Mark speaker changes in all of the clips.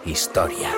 Speaker 1: Història.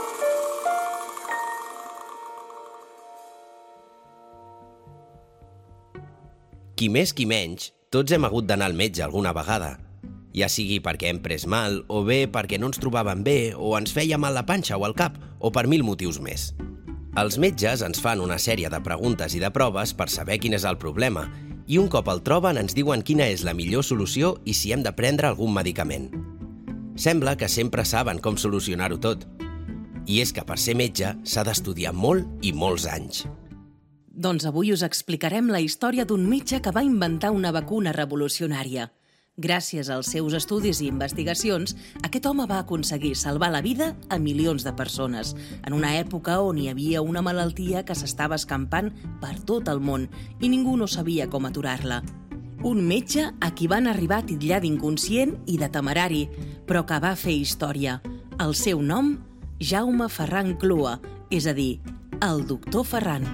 Speaker 1: Qui més qui menys, tots hem hagut d'anar al metge alguna vegada. Ja sigui perquè hem pres mal, o bé perquè no ens trobàvem bé, o ens feia mal la panxa o el cap, o per 1000 motius més. Els metges ens fan una sèrie de preguntes i de proves per saber quin és el problema, i un cop el troben ens diuen quina és la millor solució i si hem de prendre algun medicament. Sembla que sempre saben com solucionar-ho tot. I és que per ser metge s'ha d'estudiar molt i molts anys.
Speaker 2: Doncs avui us explicarem la història d'un metge que va inventar una vacuna revolucionària. Gràcies als seus estudis i investigacions, aquest home va aconseguir salvar la vida a milions de persones, en una època on hi havia una malaltia que s'estava escampant per tot el món i ningú no sabia com aturar-la. Un metge a qui van arribar a titllar d'inconscient i de temerari, però que va fer història. El seu nom, Jaume Ferran Clua, és a dir, el doctor Ferran.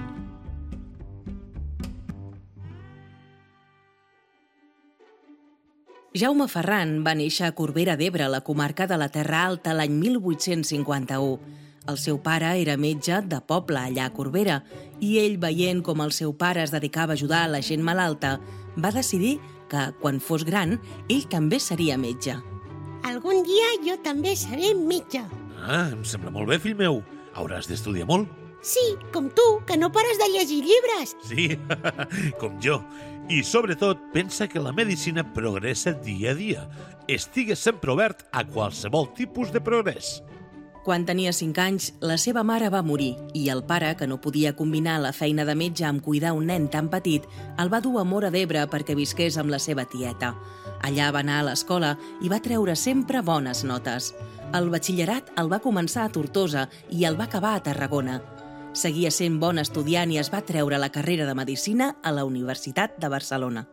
Speaker 2: Jaume Ferran va néixer a Corbera d'Ebre, a la comarca de la Terra Alta, l'any 1851. El seu pare era metge de poble allà a Corbera i ell, veient com el seu pare es dedicava a ajudar a la gent malalta, va decidir que, quan fos gran, ell també seria metge.
Speaker 3: Algun dia jo també seré metge.
Speaker 4: Em sembla molt bé, fill meu. Hauràs d'estudiar molt.
Speaker 3: Sí, com tu, que no pares de llegir llibres.
Speaker 4: Sí, com jo. I, sobretot, pensa que la medicina progressa dia a dia. Estigues sempre obert a qualsevol tipus de progrés.
Speaker 2: Quan tenia 5 anys, la seva mare va morir i el pare, que no podia combinar la feina de metge amb cuidar un nen tan petit, el va dur a Móra d'Ebre perquè visqués amb la seva tieta. Allà va anar a l'escola i va treure sempre bones notes. El batxillerat el va començar a Tortosa i el va acabar a Tarragona. Seguia sent bon estudiant i es va treure la carrera de Medicina a la Universitat de Barcelona.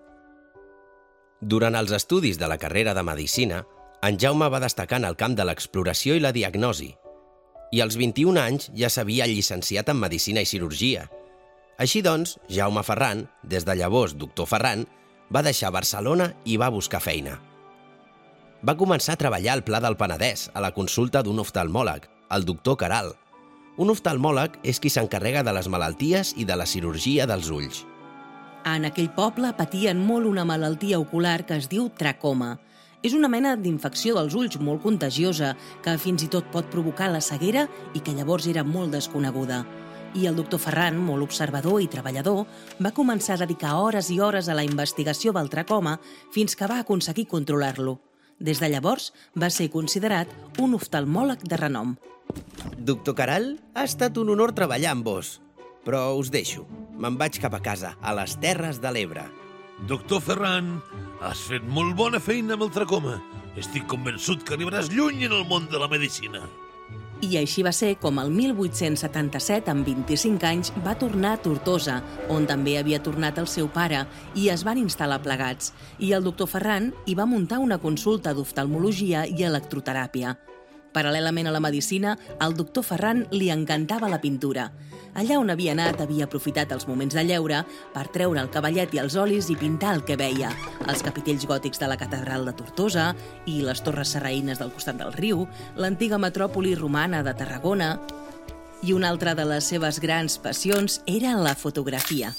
Speaker 1: Durant els estudis de la carrera de Medicina, en Jaume va destacar en el camp de l'exploració i la diagnosi. I als 21 anys ja s'havia llicenciat en Medicina i Cirurgia. Així doncs, Jaume Ferran, des de llavors doctor Ferran, va deixar Barcelona i va buscar feina. Va començar a treballar al Pla del Penedès, a la consulta d'un oftalmòleg, el doctor Caral. Un oftalmòleg és qui s'encarrega de les malalties i de la cirurgia dels ulls.
Speaker 2: En aquell poble patien molt una malaltia ocular que es diu tracoma. És una mena d'infecció dels ulls molt contagiosa que fins i tot pot provocar la ceguera i que llavors era molt desconeguda. I el doctor Ferran, molt observador i treballador, va començar a dedicar hores i hores a la investigació del tracoma fins que va aconseguir controlar-lo. Des de llavors va ser considerat un oftalmòleg de renom.
Speaker 1: Doctor Caral, ha estat un honor treballar amb vos. Però us deixo. Me'n vaig cap a casa, a les Terres de l'Ebre.
Speaker 4: Doctor Ferran, has fet molt bona feina amb el tracoma. Estic convençut que arribaràs lluny en el món de la medicina.
Speaker 2: I així va ser com el 1877, amb 25 anys, va tornar a Tortosa, on també havia tornat el seu pare, i es van instal·lar plegats. I el doctor Ferran hi va muntar una consulta d'oftalmologia i electroteràpia. Paral·lelament a la medicina, al doctor Ferran li encantava la pintura. Allà on havia anat havia aprofitat els moments de lleure per treure el cavallet i els olis i pintar el que veia. Els capitells gòtics de la catedral de Tortosa i les torres sarraïnes del costat del riu, l'antiga metròpoli romana de Tarragona. I una altra de les seves grans passions era la fotografia.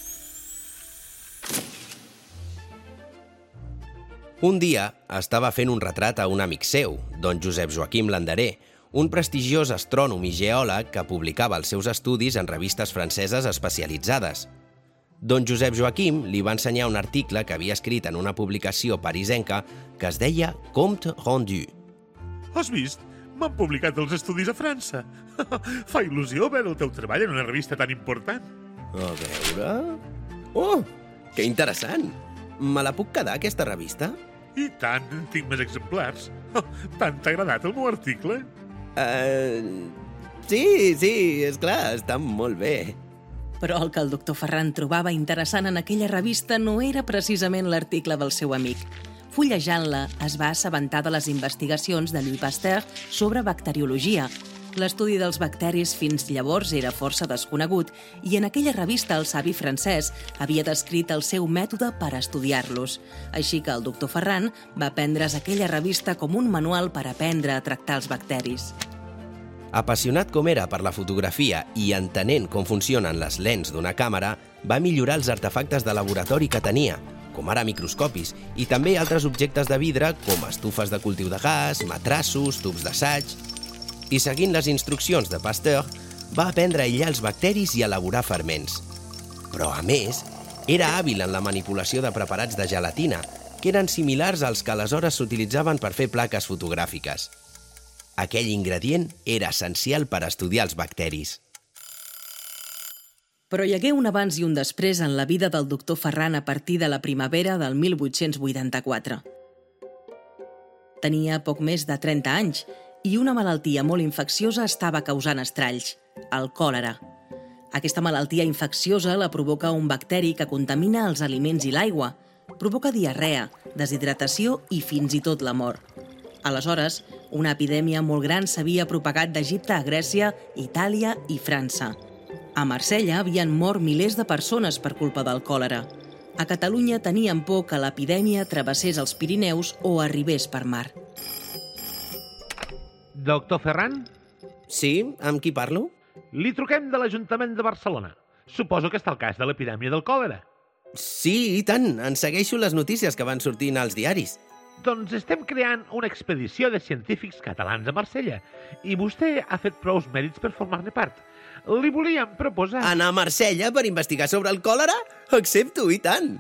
Speaker 1: Un dia estava fent un retrat a un amic seu, don Josep Joaquim Landeré, un prestigiós astrònom i geòleg que publicava els seus estudis en revistes franceses especialitzades. Don Josep Joaquim li va ensenyar un article que havia escrit en una publicació parisenca que es deia Compte Rendu.
Speaker 4: Has vist? M'han publicat els estudis a França. Fa il·lusió veure el teu treball en una revista tan important.
Speaker 1: A veure... Oh, que interessant! Me la puc quedar, aquesta revista?
Speaker 4: I tant, tinc més exemplars. Tant t'ha agradat el meu article?
Speaker 1: Sí, esclar, està molt bé.
Speaker 2: Però el que el doctor Ferran trobava interessant en aquella revista no era precisament l'article del seu amic. Fullejant-la, es va assabentar de les investigacions de Louis Pasteur sobre bacteriologia. L'estudi dels bacteris fins llavors era força desconegut i en aquella revista el savi francès havia descrit el seu mètode per estudiar-los. Així que el doctor Ferran va prendre's aquella revista com un manual per aprendre a tractar els bacteris.
Speaker 1: Apassionat com era per la fotografia i entenent com funcionen les lents d'una càmera, va millorar els artefactes de laboratori que tenia, com ara microscopis, i també altres objectes de vidre com estufes de cultiu de gas, matrassos, tubs d'assaig. I seguint les instruccions de Pasteur, va aprendre a aïllar els bacteris i elaborar ferments. Però, a més, era hàbil en la manipulació de preparats de gelatina, que eren similars als que aleshores s'utilitzaven per fer plaques fotogràfiques. Aquell ingredient era essencial per estudiar els bacteris.
Speaker 2: Però hi hagué un abans i un després en la vida del doctor Ferran a partir de la primavera del 1884. Tenia poc més de 30 anys i una malaltia molt infecciosa estava causant estralls, el còlera. Aquesta malaltia infecciosa la provoca un bacteri que contamina els aliments i l'aigua, provoca diarrea, deshidratació i fins i tot la mort. Aleshores, una epidèmia molt gran s'havia propagat d'Egipte a Grècia, Itàlia i França. A Marsella havien mort milers de persones per culpa del còlera. A Catalunya tenien por que l'epidèmia travessés els Pirineus o arribés per mar.
Speaker 5: Doctor Ferran?
Speaker 1: Sí? Amb qui parlo?
Speaker 5: Li truquem de l'Ajuntament de Barcelona. Suposo que està al cas de l'epidèmia del còlera.
Speaker 1: Sí, i tant. En segueixo les notícies que van sortint als diaris.
Speaker 5: Doncs estem creant una expedició de científics catalans a Marsella i vostè ha fet prous mèrits per formar-ne part. Li volíem proposar...
Speaker 1: Anar a Marsella per investigar sobre el còlera? Accepto, i tant!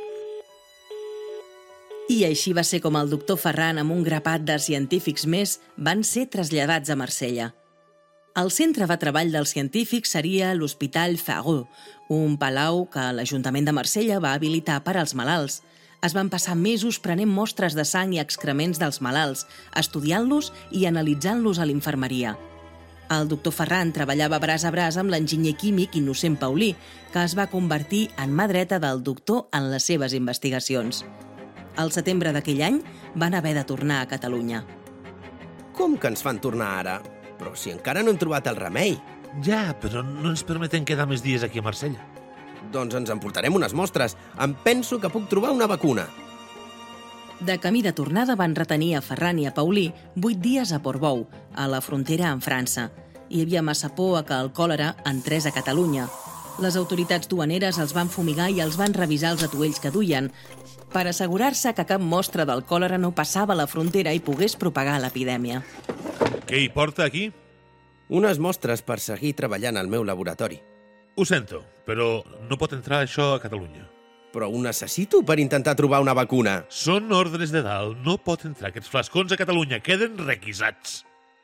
Speaker 2: I així va ser com el doctor Ferran, amb un grapat de científics més, van ser traslladats a Marsella. El centre de treball dels científics seria l'Hospital Ferraud, un palau que l'Ajuntament de Marsella va habilitar per als malalts. Es van passar mesos prenent mostres de sang i excrements dels malalts, estudiant-los i analitzant-los a l'infermeria. El doctor Ferran treballava braç a braç amb l'enginyer químic Innocent Paulí, que es va convertir en mà dreta del doctor en les seves investigacions. Al setembre d'aquell any van haver de tornar a Catalunya.
Speaker 1: Com que ens fan tornar ara? Però si encara no hem trobat el remei.
Speaker 4: Ja, però no ens permeten quedar més dies aquí a Marsella.
Speaker 1: Doncs ens emportarem unes mostres. Em penso que puc trobar una vacuna.
Speaker 2: De camí de tornada van retenir a Ferran i a Paulí 8 dies a Portbou, a la frontera amb França. Hi havia massa por a que el còlera entrés a Catalunya. Les autoritats duaneres els van fumigar i els van revisar els atuells que duien, per assegurar-se que cap mostra del còlera no passava a la frontera i pogués propagar l'epidèmia.
Speaker 4: Què hi porta aquí?
Speaker 1: Unes mostres per seguir treballant al meu laboratori.
Speaker 4: Ho sento, però no pot entrar això a Catalunya.
Speaker 1: Però ho necessito per intentar trobar una vacuna.
Speaker 4: Són ordres de dalt. No pot entrar aquests flascons a Catalunya. Queden requisats.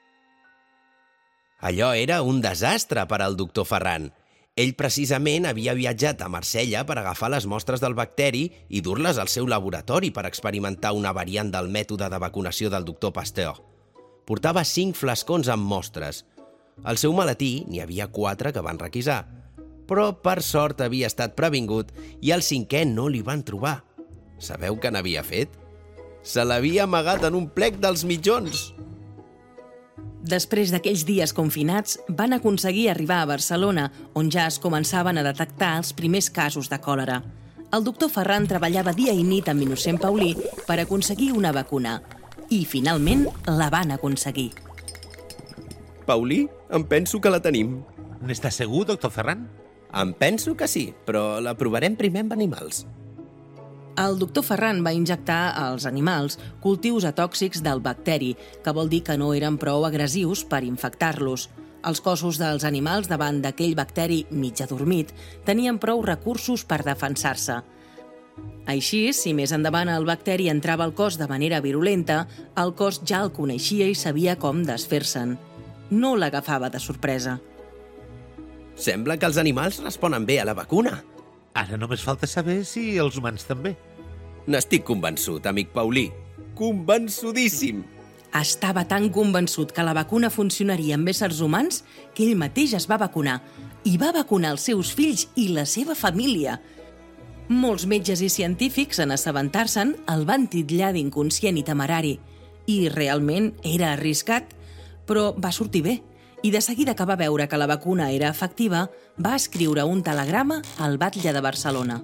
Speaker 1: Allò era un desastre per al doctor Ferran. Ell precisament havia viatjat a Marsella per agafar les mostres del bacteri i dur-les al seu laboratori per experimentar una variant del mètode de vacunació del doctor Pasteur. Portava 5 flascons amb mostres. Al seu maletí n'hi havia 4 que van requisar. Però, per sort, havia estat previngut i el 5è no li van trobar. Sabeu què n'havia fet? Se l'havia amagat en un plec dels mitjons.
Speaker 2: Després d'aquells dies confinats, van aconseguir arribar a Barcelona, on ja es començaven a detectar els primers casos de còlera. El doctor Ferran treballava dia i nit amb Innocent Paulí per aconseguir una vacuna. I, finalment, la van aconseguir.
Speaker 1: Paulí, em penso que la tenim.
Speaker 4: N'està segur, doctor Ferran?
Speaker 1: Em penso que sí, però la provarem primer amb animals.
Speaker 2: El doctor Ferran va injectar als animals cultius atòxics del bacteri, que vol dir que no eren prou agressius per infectar-los. Els cossos dels animals davant d'aquell bacteri mig adormit tenien prou recursos per defensar-se. Així, si més endavant el bacteri entrava al cos de manera virulenta, el cos ja el coneixia i sabia com desfer-se'n. No l'agafava de sorpresa.
Speaker 1: Sembla que els animals responen bé a la vacuna.
Speaker 4: Ara només falta saber si els humans també.
Speaker 1: N'estic convençut, amic Paulí. Convençudíssim!
Speaker 2: Estava tan convençut que la vacuna funcionaria amb éssers humans que ell mateix es va vacunar. I va vacunar els seus fills i la seva família. Molts metges i científics, en assabentar-se'n, el van titllar d'inconscient i temerari. I realment era arriscat, però va sortir bé. I de seguida que va veure que la vacuna era efectiva, va escriure un telegrama al batlle de Barcelona.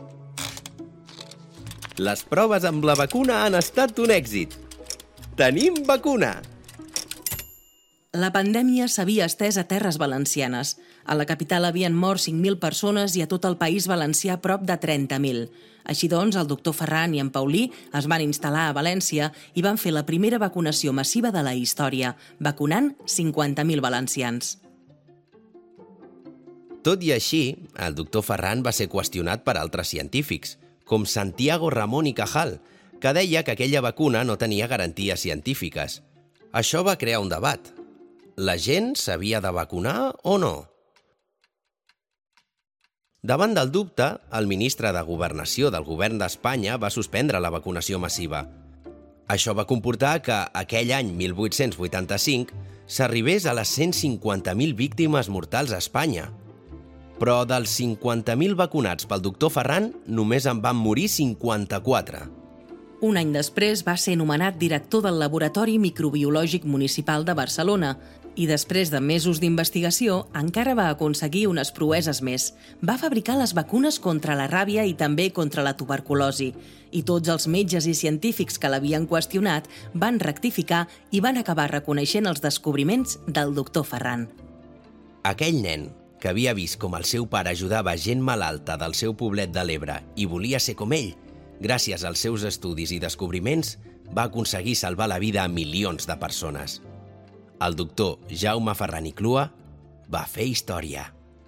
Speaker 1: Les proves amb la vacuna han estat un èxit. Tenim vacuna!
Speaker 2: La pandèmia s'havia estès a terres valencianes. A la capital havien mort 5.000 persones i a tot el País Valencià prop de 30.000. Així doncs, el doctor Ferran i en Paulí es van instal·lar a València i van fer la primera vacunació massiva de la història, vacunant 50.000 valencians.
Speaker 1: Tot i així, el doctor Ferran va ser qüestionat per altres científics, com Santiago Ramón y Cajal, que deia que aquella vacuna no tenia garanties científiques. Això va crear un debat. La gent s'havia de vacunar o no? Davant del dubte, el ministre de Governació del govern d'Espanya va suspendre la vacunació massiva. Això va comportar que aquell any 1885 s'arribés a les 150.000 víctimes mortals a Espanya. Però dels 50.000 vacunats pel doctor Ferran, només en van morir 54.
Speaker 2: Un any després va ser nomenat director del Laboratori Microbiològic Municipal de Barcelona i després de mesos d'investigació encara va aconseguir unes proeses més. Va fabricar les vacunes contra la ràbia i també contra la tuberculosi. I tots els metges i científics que l'havien qüestionat van rectificar i van acabar reconeixent els descobriments del doctor Ferran.
Speaker 1: Aquell nen, que havia vist com el seu pare ajudava gent malalta del seu poblet de l'Ebre i volia ser com ell, gràcies als seus estudis i descobriments, va aconseguir salvar la vida a milions de persones. El doctor Jaume Ferran i Clua va fer història.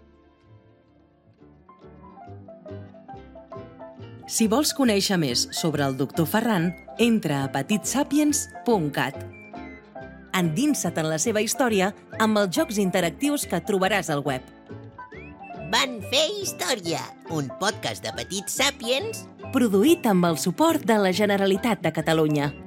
Speaker 2: Si vols conèixer més sobre el doctor Ferran, entra a petitsapiens.cat. Endinsa't en la seva història amb els jocs interactius que trobaràs al web.
Speaker 3: Van fer història, un podcast de Petits Sàpiens
Speaker 2: Produït amb el suport de la Generalitat de Catalunya.